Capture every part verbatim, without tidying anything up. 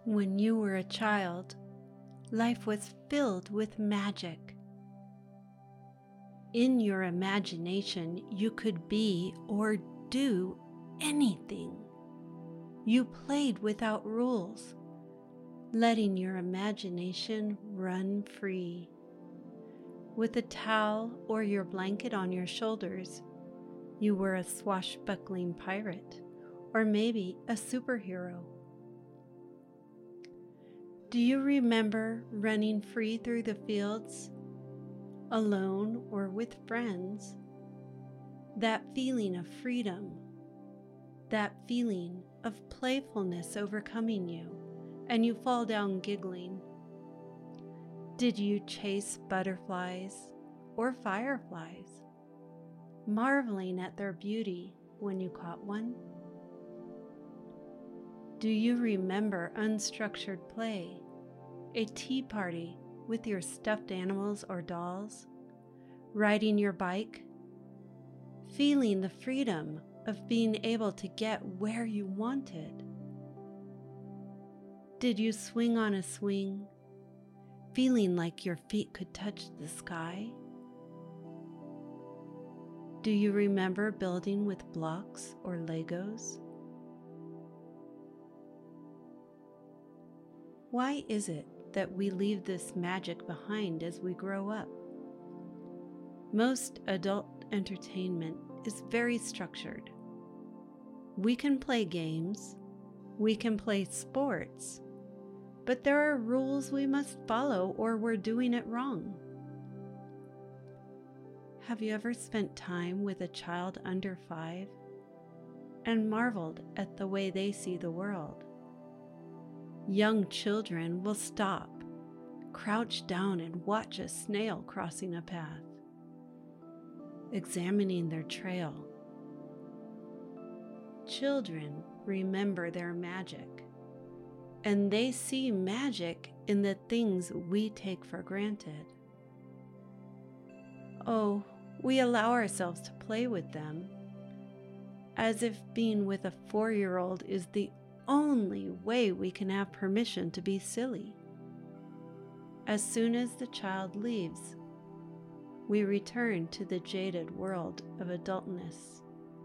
When you were a child, life was filled with magic. In your imagination, you could be or do anything. You played without rules, letting your imagination run free. With a towel or your blanket on your shoulders, you were a swashbuckling pirate, or maybe a superhero. Do you remember running free through the fields, alone or with friends? That feeling of freedom, that feeling of playfulness overcoming you, and you fall down giggling. Did you chase butterflies or fireflies, marveling at their beauty when you caught one? Do you remember unstructured play, a tea party with your stuffed animals or dolls, riding your bike, feeling the freedom of being able to get where you wanted? Did you swing on a swing, feeling like your feet could touch the sky? Do you remember building with blocks or Legos? Why is it that we leave this magic behind as we grow up? Most adult entertainment is very structured. We can play games, we can play sports, but there are rules we must follow or we're doing it wrong. Have you ever spent time with a child under five and marveled at the way they see the world? Young children will stop, crouch down and watch a snail crossing a path, examining their trail. Children remember their magic, and they see magic in the things we take for granted. Oh, we allow ourselves to play with them, as if being with a four-year-old is the only way we can have permission to be silly. As soon as the child leaves, we return to the jaded world of adultness.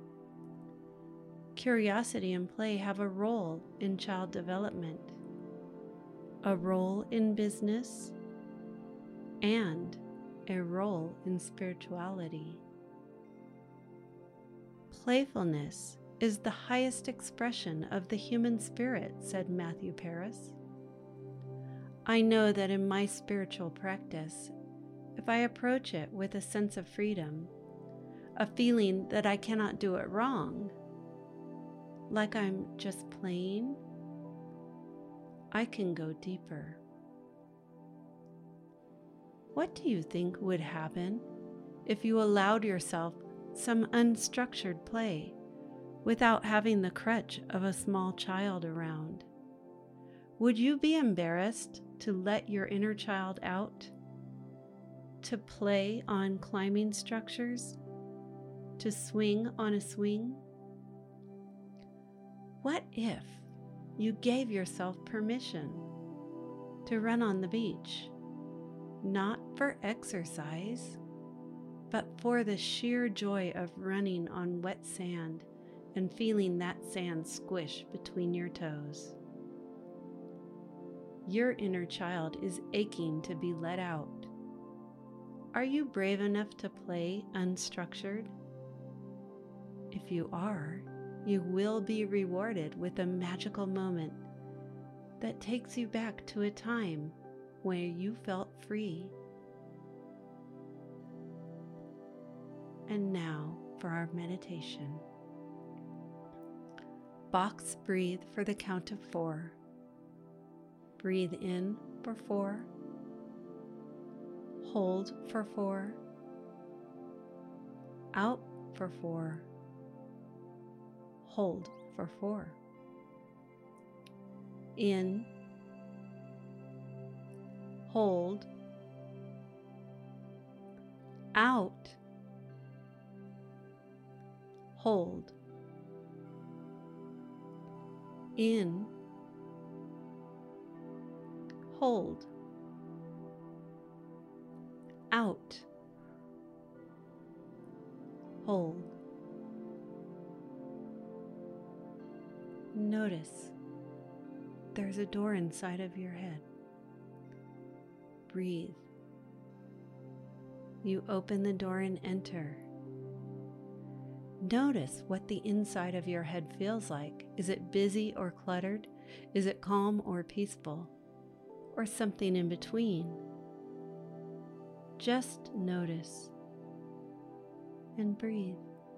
Curiosity and play have a role in child development, a role in business, and a role in spirituality. Playfulness is the highest expression of the human spirit, said Matthew Paris. I know that in my spiritual practice, if I approach it with a sense of freedom, a feeling that I cannot do it wrong, like I'm just playing, I can go deeper. What do you think would happen if you allowed yourself some unstructured play without having the crutch of a small child around? Would you be embarrassed to let your inner child out? To play on climbing structures? To swing on a swing? What if you gave yourself permission to run on the beach, not for exercise, but for the sheer joy of running on wet sand and feeling that sand squish between your toes? Your inner child is aching to be let out. Are you brave enough to play unstructured? If you are, you will be rewarded with a magical moment that takes you back to a time where you felt free. And now for our meditation. Box breathe for the count of four. Breathe in for four. Hold for four. Out for four. Hold for four. In. Hold. Out. Hold. In. hold, out, hold. Notice there's a door inside of your head. Breathe. You open the door and enter. Notice what the inside of your head feels like. Is it busy or cluttered? Is it calm or peaceful? Or something in between? Just notice and breathe.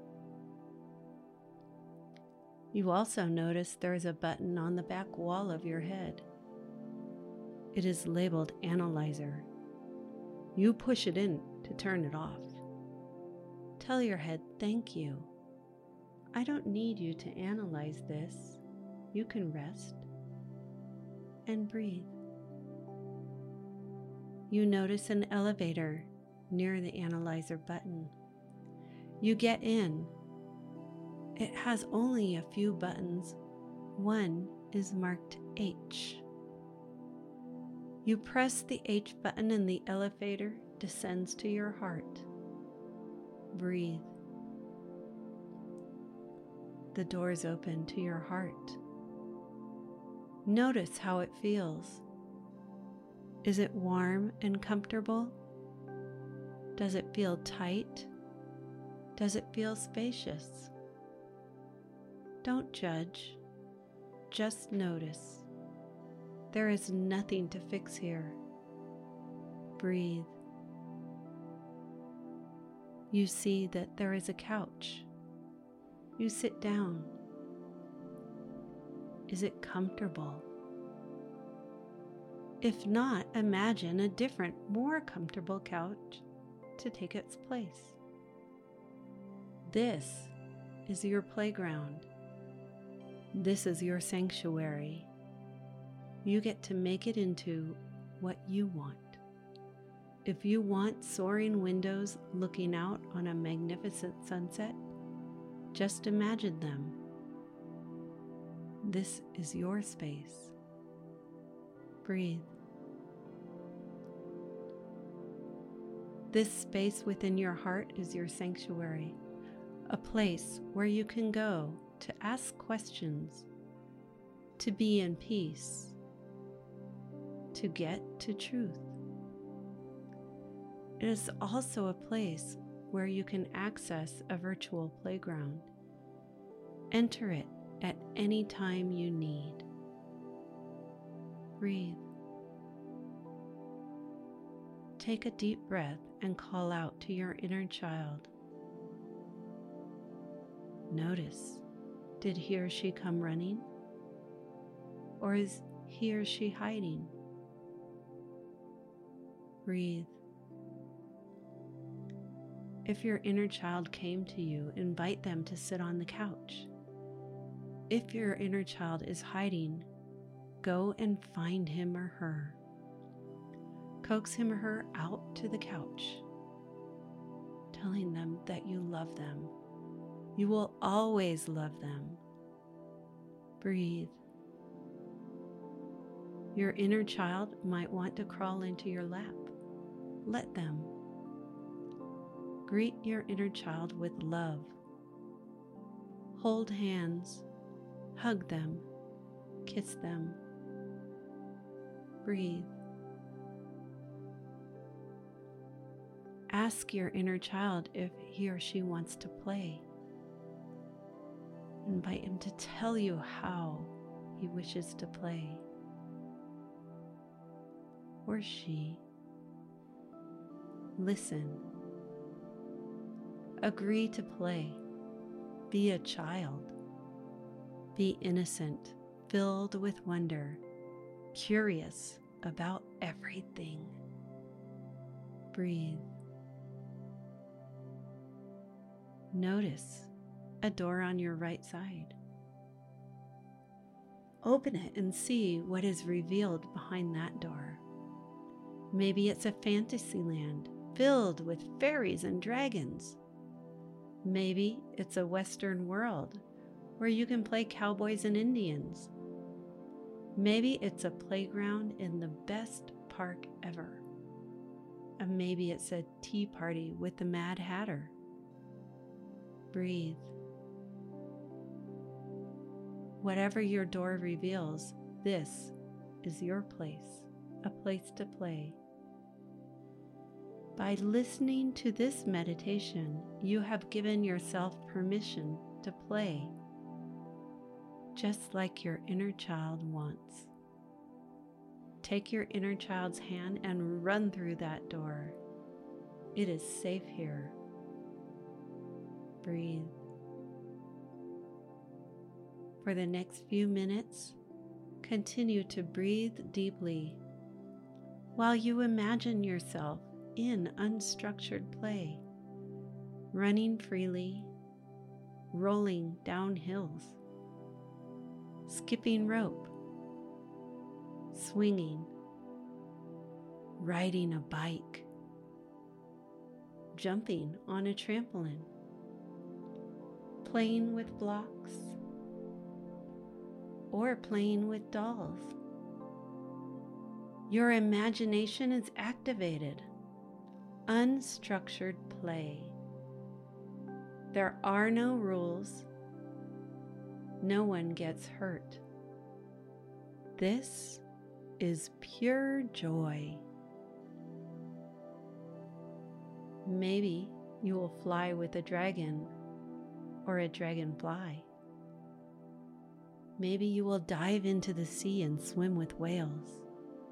You also notice there is a button on the back wall of your head. It is labeled Analyzer. You push it in to turn it off. Tell your head, thank you. I don't need you to analyze this. You can rest and breathe. You notice an elevator near the Analyzer button. You get in. It has only a few buttons. One is marked H. You press the H button and the elevator descends to your heart. Breathe. The doors open to your heart. Notice how it feels. Is it warm and comfortable? Does it feel tight? Does it feel spacious? Don't judge, just notice. There is nothing to fix here. Breathe. You see that there is a couch. You sit down. Is it comfortable? If not, imagine a different, more comfortable couch to take its place. This is your playground. This is your sanctuary. You get to make it into what you want. If you want soaring windows looking out on a magnificent sunset, just imagine them. This is your space. Breathe. This space within your heart is your sanctuary, a place where you can go to ask questions, to be in peace, to get to truth. It is also a place where you can access a virtual playground. Enter it at any time you need. Breathe. Take a deep breath and call out to your inner child. Notice, did he or she come running? Or is he or she hiding? Breathe. If your inner child came to you, invite them to sit on the couch. If your inner child is hiding, go and find him or her. Coax him or her out to the couch, telling them that you love them. You will always love them. Breathe. Your inner child might want to crawl into your lap. Let them. Greet your inner child with love. Hold hands, hug them, kiss them. Breathe. Ask your inner child if he or she wants to play. Invite him to tell you how he wishes to play. Or she. Listen. Agree to play. Be a child. Be innocent, filled with wonder, curious about everything. Breathe. Notice a door on your right side. Open it and see what is revealed behind that door. Maybe it's a fantasy land filled with fairies and dragons. Maybe it's a Western world where you can play cowboys and Indians. Maybe it's a playground in the best park ever. And maybe it's a tea party with the Mad Hatter. Breathe. Whatever your door reveals, this is your place, a place to play. By listening to this meditation, you have given yourself permission to play, just like your inner child wants. Take your inner child's hand and run through that door. It is safe here. Breathe. For the next few minutes, continue to breathe deeply while you imagine yourself in unstructured play, running freely, rolling down hills, skipping rope, swinging, riding a bike, jumping on a trampoline, playing with blocks, or playing with dolls. Your imagination is activated. Unstructured play. There are no rules. No one gets hurt. This is pure joy. Maybe you will fly with a dragon or a dragonfly. Maybe you will dive into the sea and swim with whales.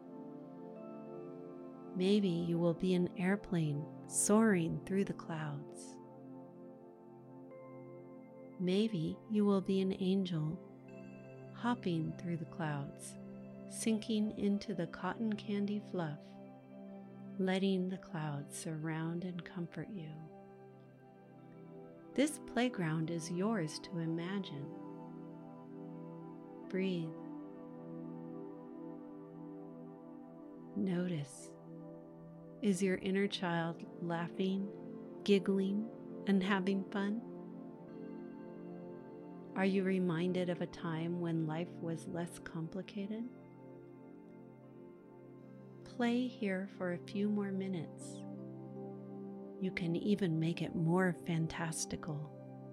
Maybe you will be an airplane soaring through the clouds. Maybe you will be an angel hopping through the clouds, sinking into the cotton candy fluff, letting the clouds surround and comfort you. This playground is yours to imagine. Breathe. Notice. Is your inner child laughing, giggling, and having fun? Are you reminded of a time when life was less complicated? Play here for a few more minutes. You can even make it more fantastical.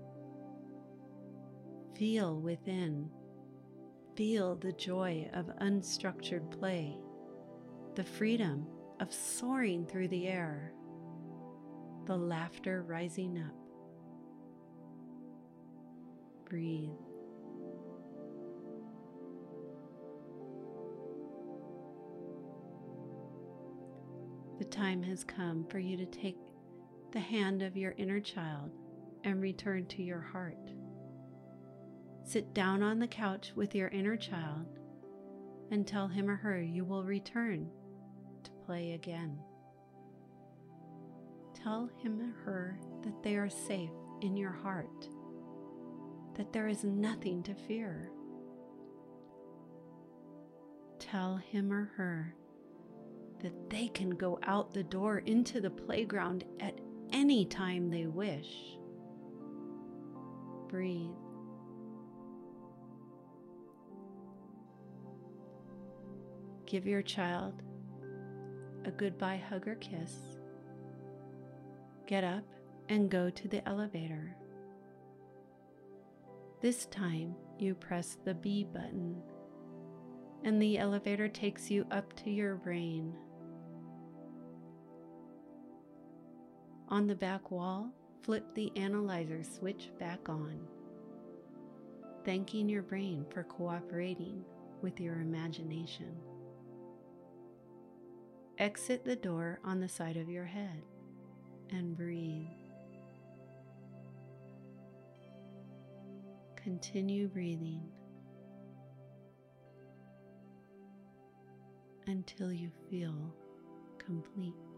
Feel within. Feel the joy of unstructured play, the freedom of soaring through the air, the laughter rising up. Breathe. The time has come for you to take the hand of your inner child and return to your heart. Sit down on the couch with your inner child and tell him or her you will return to play again. Tell him or her that they are safe in your heart, that there is nothing to fear. Tell him or her that they can go out the door into the playground at any time they wish. Breathe. Give your child a goodbye hug or kiss. Get up and go to the elevator. This time you press the B button and the elevator takes you up to your brain. On the back wall, flip the analyzer switch back on, thanking your brain for cooperating with your imagination. Exit the door on the side of your head and breathe. Continue breathing until you feel complete.